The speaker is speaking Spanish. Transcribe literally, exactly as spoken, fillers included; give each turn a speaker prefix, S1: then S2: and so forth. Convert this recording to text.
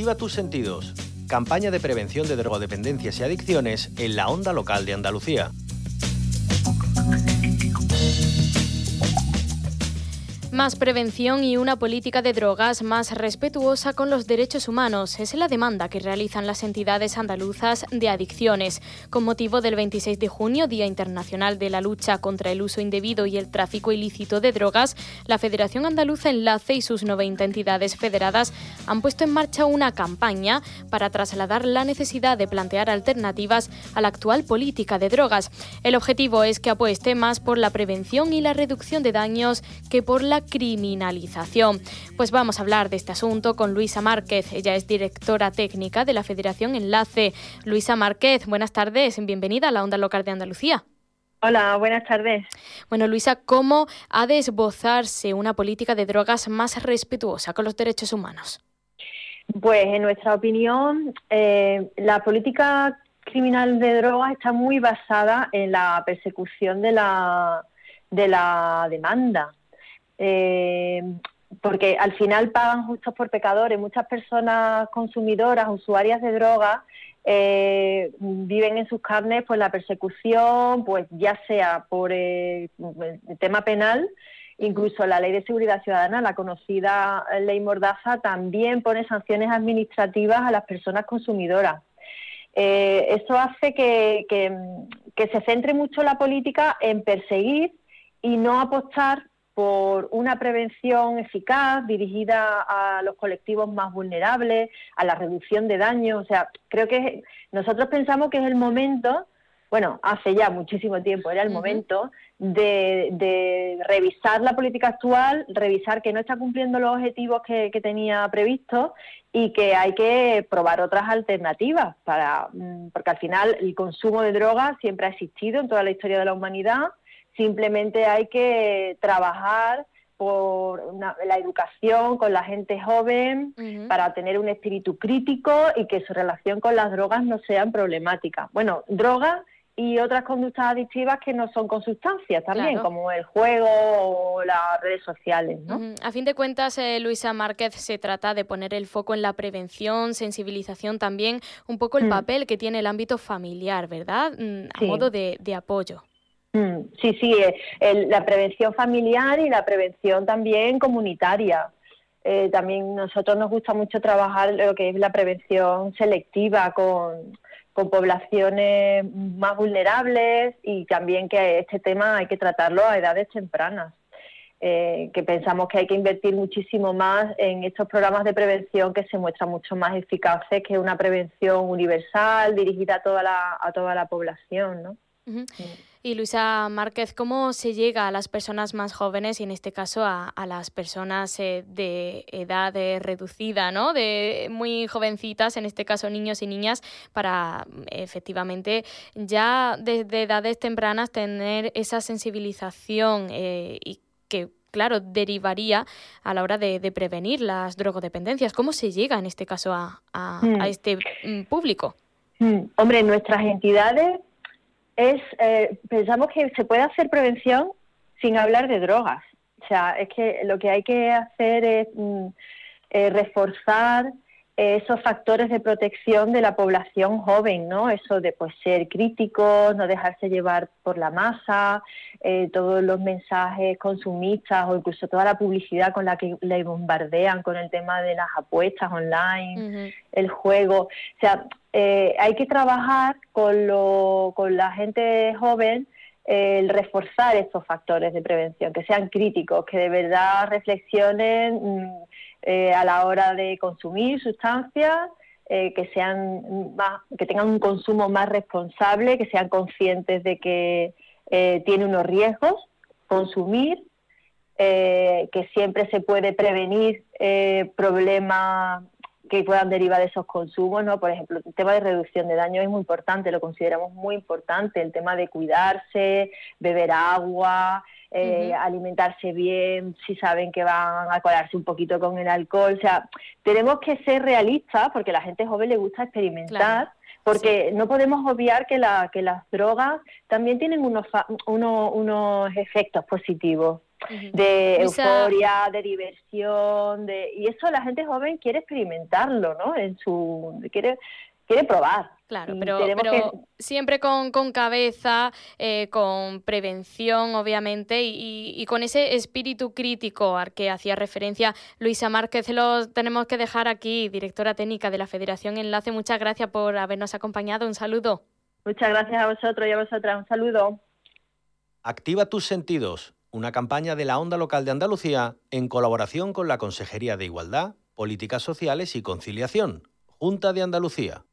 S1: Activa tus sentidos. Campaña de prevención de drogodependencias y adicciones en la onda local de Andalucía.
S2: Más prevención y una política de drogas más respetuosa con los derechos humanos es la demanda que realizan las entidades andaluzas de adicciones. Con motivo del veintiséis de junio, Día Internacional de la Lucha contra el Uso Indebido y el Tráfico Ilícito de Drogas, la Federación Andaluza Enlace y sus noventa entidades federadas han puesto en marcha una campaña para trasladar la necesidad de plantear alternativas a la actual política de drogas. El objetivo es que apueste más por la prevención y la reducción de daños que por la criminalización. Pues vamos a hablar de este asunto con Luisa Márquez. Ella es directora técnica de la Federación Enlace. Luisa Márquez, buenas tardes. Bienvenida a la Onda Local de Andalucía.
S3: Hola, buenas tardes.
S2: Bueno, Luisa, ¿cómo ha de esbozarse una política de drogas más respetuosa con los derechos humanos?
S3: Pues, en nuestra opinión, eh, la política criminal de drogas está muy basada en la persecución de la, de la demanda. Eh, porque al final pagan justos por pecadores. Muchas personas consumidoras, usuarias de drogas, eh, viven en sus carnes pues la persecución, pues ya sea por eh, el tema penal, incluso la Ley de Seguridad Ciudadana, la conocida Ley Mordaza, también pone sanciones administrativas a las personas consumidoras. Eh, eso hace que, que, que se centre mucho la política en perseguir y no apostar por una prevención eficaz dirigida a los colectivos más vulnerables, a la reducción de daños. O sea, creo que nosotros pensamos que es el momento, bueno, hace ya muchísimo tiempo era el uh-huh. momento de, de revisar la política actual, revisar que no está cumpliendo los objetivos que, que tenía previstos y que hay que probar otras alternativas, para porque al final el consumo de drogas siempre ha existido en toda la historia de la humanidad. Simplemente hay que trabajar por una, la educación con la gente joven uh-huh. para tener un espíritu crítico y que su relación con las drogas no sean problemáticas. Bueno, drogas y otras conductas adictivas que no son con sustancias también, claro, como el juego o las redes sociales, ¿no?
S2: Uh-huh. A fin de cuentas, eh, Luisa Márquez, se trata de poner el foco en la prevención, sensibilización también, un poco el uh-huh. papel que tiene el ámbito familiar, ¿verdad? A sí. modo de, de apoyo.
S3: Sí, sí, el, la prevención familiar y la prevención también comunitaria. Eh, también nosotros nos gusta mucho trabajar lo que es la prevención selectiva con, con poblaciones más vulnerables y también que este tema hay que tratarlo a edades tempranas. Eh, que pensamos que hay que invertir muchísimo más en estos programas de prevención que se muestran mucho más eficaces que una prevención universal dirigida a toda la, a toda la población, ¿no?
S2: Uh-huh. Sí. Y Luisa Márquez, ¿cómo se llega a las personas más jóvenes y en este caso a, a las personas eh, de edad eh, reducida, ¿no? De muy jovencitas, en este caso niños y niñas, para efectivamente ya desde edades tempranas tener esa sensibilización eh, y que, claro, derivaría a la hora de, de prevenir las drogodependencias? ¿Cómo se llega en este caso a, a, mm. a este mm, público?
S3: Mm. Hombre, nuestras entidades Es, eh, pensamos que se puede hacer prevención sin hablar de drogas. O sea, es que lo que hay que hacer es mm, eh, reforzar eh, esos factores de protección de la población joven, ¿no? Eso de pues ser críticos, no dejarse llevar por la masa, eh, todos los mensajes consumistas o incluso toda la publicidad con la que le bombardean con el tema de las apuestas online, uh-huh. el juego. O sea, Eh, hay que trabajar con, lo, con la gente joven, eh, el reforzar estos factores de prevención, que sean críticos, que de verdad reflexionen mm, eh, a la hora de consumir sustancias, eh, que sean más, que tengan un consumo más responsable, que sean conscientes de que eh, tiene unos riesgos consumir, eh, que siempre se puede prevenir eh, problemas que puedan derivar de esos consumos, ¿no? Por ejemplo, el tema de reducción de daño es muy importante, lo consideramos muy importante, el tema de cuidarse, beber agua, eh, uh-huh. alimentarse bien, si saben que van a colarse un poquito con el alcohol. O sea, tenemos que ser realistas porque a la gente joven le gusta experimentar, claro. porque sí. no podemos obviar que, la, que las drogas también tienen unos, unos, unos efectos positivos. uh-huh. de
S2: Luisa...
S3: euforia, de diversión, de y eso la gente joven quiere experimentarlo, ¿no? En su quiere quiere probar.
S2: Claro,
S3: y
S2: pero, pero
S3: que...
S2: siempre con, con cabeza, eh, con prevención, obviamente, y, y con ese espíritu crítico al que hacía referencia Luisa Márquez. Lo tenemos que dejar aquí, directora técnica de la Federación Enlace. Muchas gracias por habernos acompañado. Un saludo.
S3: Muchas gracias a vosotros y a vosotras. Un saludo.
S1: Activa tus sentidos, una campaña de la Onda Local de Andalucía en colaboración con la Consejería de Igualdad, Políticas Sociales y Conciliación, Junta de Andalucía.